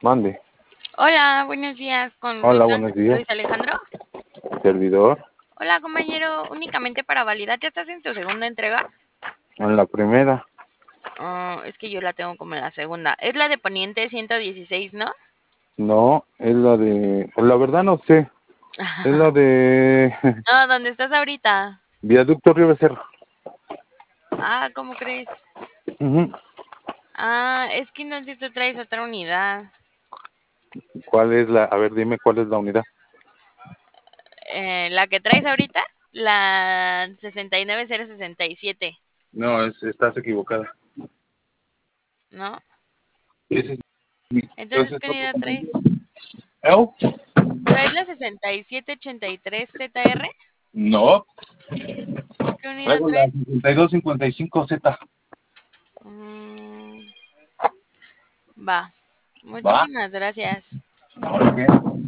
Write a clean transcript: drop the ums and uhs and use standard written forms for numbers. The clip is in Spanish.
Mande. Hola, buenos días, con Hola, buenos días. Luis Alejandro. Servidor. Hola, compañero, únicamente para validar, ¿ya estás en tu segunda entrega? En la primera. Es que yo la tengo como en la segunda. Es la de Poniente 116, ¿no? No, es la de... Pues la verdad no sé. Es la de... No, ¿dónde estás ahorita? Viaducto Río Becerra. Ah, ¿cómo crees? Ujú. Ah, es que no sé si tú traes otra unidad. ¿Cuál es la... A ver, dime cuál es la unidad. La que traes ahorita, la 69067, No, estás equivocada. ¿no? Ese es Entonces, entonces ¿qué otro unidad traes? compañero. ¿Eu? ¿Traes la 6783ZR? No, ¿Qué unidad traigo la traes? 5255Z. Mm, va. ¿Va? Muchísimas gracias. ¿Ahora qué?